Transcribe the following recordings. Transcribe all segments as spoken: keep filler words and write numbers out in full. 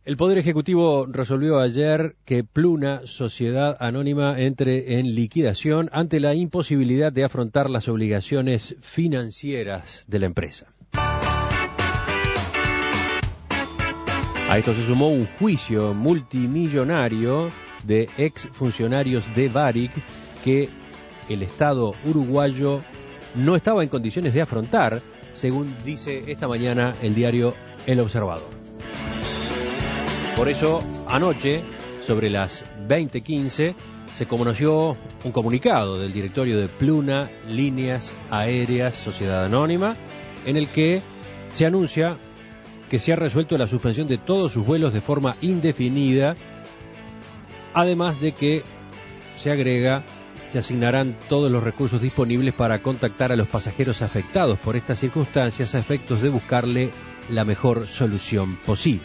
El Poder Ejecutivo resolvió ayer que Pluna, sociedad anónima, entre en liquidación ante la imposibilidad de afrontar las obligaciones financieras de la empresa. A esto se sumó un juicio multimillonario de exfuncionarios de Varig que el Estado uruguayo no estaba en condiciones de afrontar, según dice esta mañana el diario El Observador. Por eso, anoche, sobre las veinte quince, se conoció un comunicado del directorio de Pluna Líneas Aéreas Sociedad Anónima, en el que se anuncia que se ha resuelto la suspensión de todos sus vuelos de forma indefinida, además de que se agrega, se asignarán todos los recursos disponibles para contactar a los pasajeros afectados por estas circunstancias a efectos de buscarle la mejor solución posible.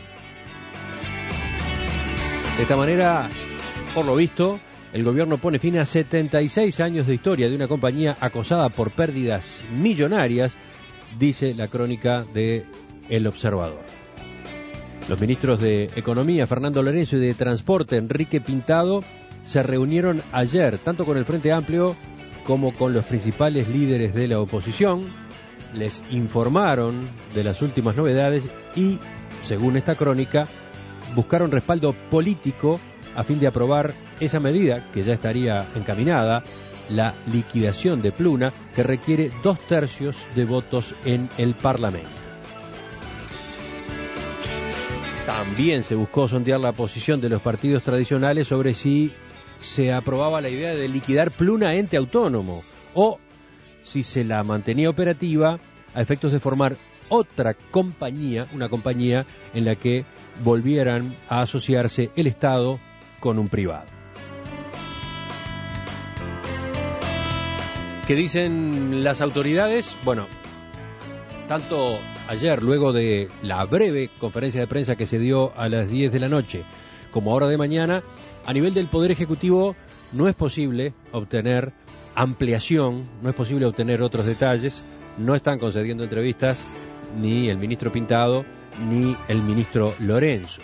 De esta manera, por lo visto, el gobierno pone fin a setenta y seis años de historia de una compañía acosada por pérdidas millonarias, dice la crónica de El Observador. Los ministros de Economía, Fernando Lorenzo, y de Transporte, Enrique Pintado, se reunieron ayer, tanto con el Frente Amplio como con los principales líderes de la oposición. Les informaron de las últimas novedades y, según esta crónica, buscaron respaldo político a fin de aprobar esa medida, que ya estaría encaminada, la liquidación de Pluna, que requiere dos tercios de votos en el Parlamento. También se buscó sondear la posición de los partidos tradicionales sobre si se aprobaba la idea de liquidar Pluna ente autónomo o si se la mantenía operativa a efectos de formar otra compañía, una compañía en la que volvieran a asociarse el Estado con un privado. ¿Qué dicen las autoridades? Bueno, tanto ayer, luego de la breve conferencia de prensa que se dio a las diez de la noche, como ahora de mañana, a nivel del Poder Ejecutivo no es posible obtener ampliación, no es posible obtener otros detalles, no están concediendo entrevistas ni el ministro Pintado ni el ministro Lorenzo.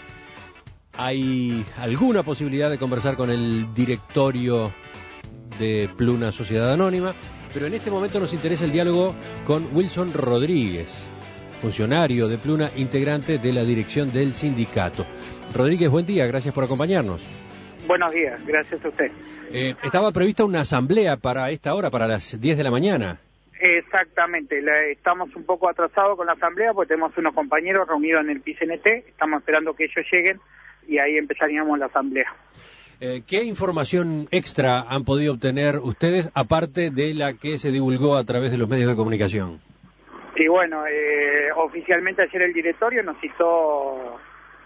¿Hay alguna posibilidad de conversar con el directorio de Pluna Sociedad Anónima? Pero en este momento nos interesa el diálogo con Wilson Rodríguez, funcionario de Pluna, integrante de la dirección del sindicato. Rodríguez, buen día, gracias por acompañarnos. Buenos días, gracias a usted. Eh, estaba prevista una asamblea para esta hora, para las diez de la mañana. Exactamente, la, estamos un poco atrasados con la asamblea porque tenemos unos compañeros reunidos en el P C N T, estamos esperando que ellos lleguen y ahí empezaríamos la asamblea. Eh, ¿Qué información extra han podido obtener ustedes, aparte de la que se divulgó a través de los medios de comunicación? Sí, bueno, eh, oficialmente ayer el directorio nos citó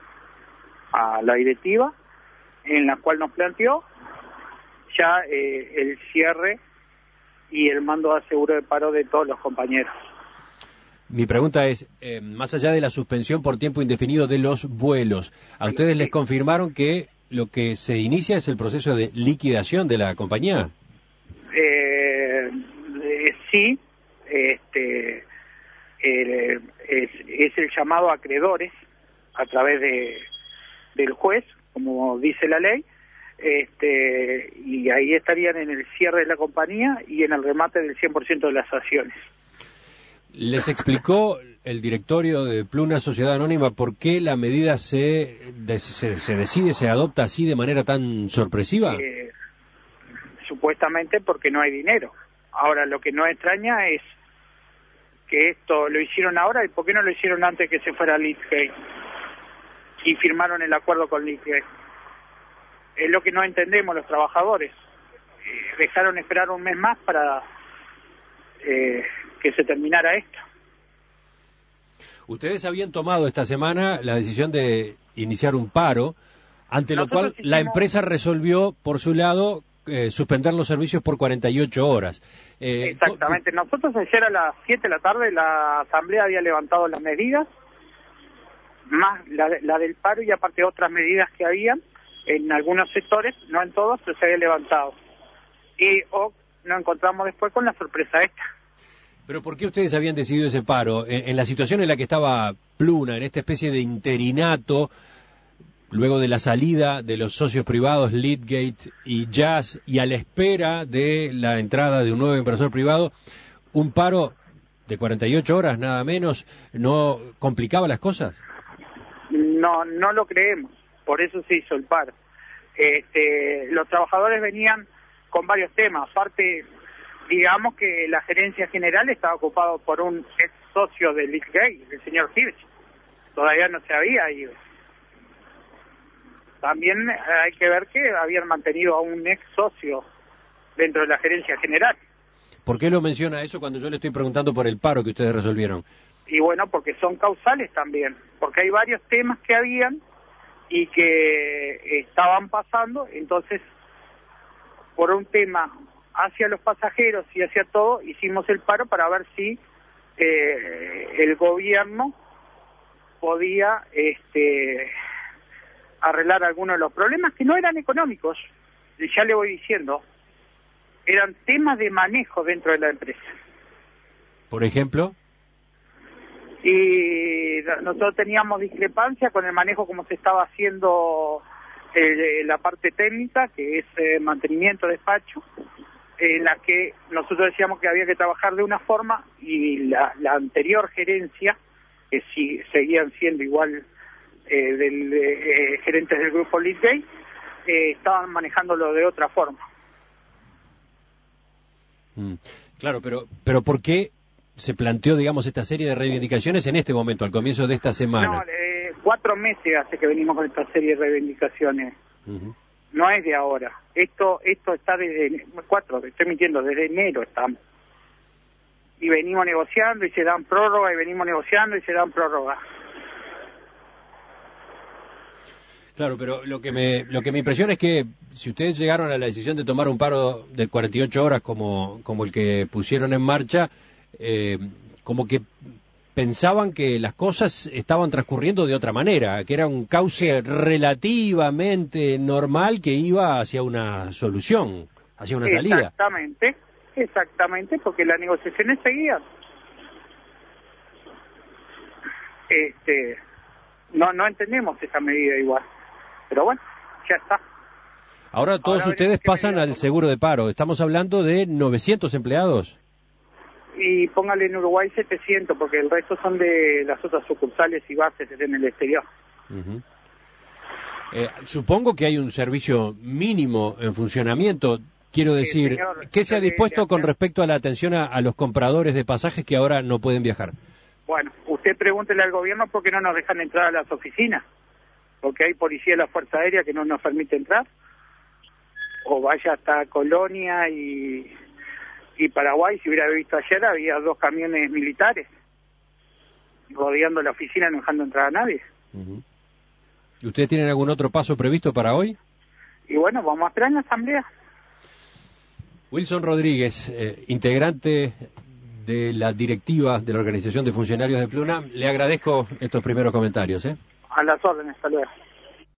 a la directiva, en la cual nos planteó ya eh, el cierre y el mando de seguro de paro de todos los compañeros. Mi pregunta es, eh, más allá de la suspensión por tiempo indefinido de los vuelos, ¿a ustedes les confirmaron que lo que se inicia es el proceso de liquidación de la compañía? Eh, eh, sí, este, eh, es, es el llamado a acreedores a través de del juez, como dice la ley, este, y ahí estarían en el cierre de la compañía y en el remate del cien por ciento de las acciones. ¿Les explicó el directorio de Pluna Sociedad Anónima por qué la medida se, de, se, se decide, se adopta así de manera tan sorpresiva? Eh, supuestamente porque no hay dinero. Ahora, lo que no extraña es que esto lo hicieron ahora y por qué no lo hicieron antes que se fuera Litgate y firmaron el acuerdo con Litgate. Es lo que no entendemos los trabajadores. Eh, dejaron esperar un mes más para eh, que se terminara esto. Ustedes habían tomado esta semana la decisión de iniciar un paro, ante lo Nosotros cual hicimos... la empresa resolvió, por su lado, eh, suspender los servicios por cuarenta y ocho horas. Eh, Exactamente. Nosotros ayer a las siete de la tarde la asamblea había levantado las medidas, más la, la del paro y aparte otras medidas que habían en algunos sectores, no en todos, pero se había levantado. Y oh, nos encontramos después con la sorpresa esta. ¿Pero por qué ustedes habían decidido ese paro? En, en la situación en la que estaba Pluna, en esta especie de interinato, luego de la salida de los socios privados Leadgate y Jazz y a la espera de la entrada de un nuevo inversor privado, un paro de cuarenta y ocho horas nada menos, ¿no complicaba las cosas? No, no lo creemos, por eso se hizo el paro. Este, los trabajadores venían con varios temas, aparte, digamos que la gerencia general estaba ocupado por un ex socio de Leadgate, el señor Hirsch, todavía no se había ido. También hay que ver que habían mantenido a un ex socio dentro de la gerencia general. ¿Por qué lo menciona eso cuando yo le estoy preguntando por el paro que ustedes resolvieron? Y bueno, porque son causales también, porque hay varios temas que habían y que estaban pasando, entonces, por un tema hacia los pasajeros y hacia todo, hicimos el paro para ver si eh, el gobierno podía este, arreglar algunos de los problemas que no eran económicos, ya le voy diciendo, eran temas de manejo dentro de la empresa. ¿Por ejemplo? Y nosotros teníamos discrepancia con el manejo como se estaba haciendo eh, la parte técnica, que es eh, mantenimiento, despacho, en la que nosotros decíamos que había que trabajar de una forma y la, la anterior gerencia, que sí seguían siendo igual eh, del, eh, gerentes del grupo Leadgate, eh, estaban manejándolo de otra forma. Mm, claro, pero pero ¿por qué se planteó, digamos, esta serie de reivindicaciones en este momento, al comienzo de esta semana? No, eh, cuatro meses hace que venimos con esta serie de reivindicaciones. Uh-huh. No es de ahora. Esto esto está desde cuatro, estoy mintiendo, desde enero estamos. Y venimos negociando y se dan prórroga, y venimos negociando y se dan prórroga. Claro, pero lo que me lo que me impresiona es que si ustedes llegaron a la decisión de tomar un paro de cuarenta y ocho horas como como el que pusieron en marcha, eh, como que pensaban que las cosas estaban transcurriendo de otra manera, que era un cauce relativamente normal que iba hacia una solución, hacia una salida. Exactamente, exactamente, porque las negociaciones seguían. Este, no no entendemos esa medida igual, pero bueno, ya está. Ahora todos Ahora ustedes pasan al seguro de paro. Estamos hablando de novecientos empleados. Y póngale en Uruguay setecientos, porque el resto son de las otras sucursales y bases en el exterior. Uh-huh. eh, supongo que hay un servicio mínimo en funcionamiento. Quiero decir, sí, señor, ¿qué se ha dispuesto con respecto a la atención a, a los compradores de pasajes que ahora no pueden viajar? Bueno, usted pregúntele al gobierno por qué no nos dejan entrar a las oficinas, porque hay policía de la Fuerza Aérea que no nos permite entrar, o vaya hasta Colonia y... y Paraguay, si hubiera visto ayer, había dos camiones militares rodeando la oficina, no dejando entrar a nadie. Uh-huh. ¿Y ustedes tienen algún otro paso previsto para hoy? Y bueno, vamos a esperar en la asamblea. Wilson Rodríguez, eh, integrante de la directiva de la Organización de Funcionarios de Pluna, le agradezco estos primeros comentarios. ¿eh? A las órdenes, hasta luego.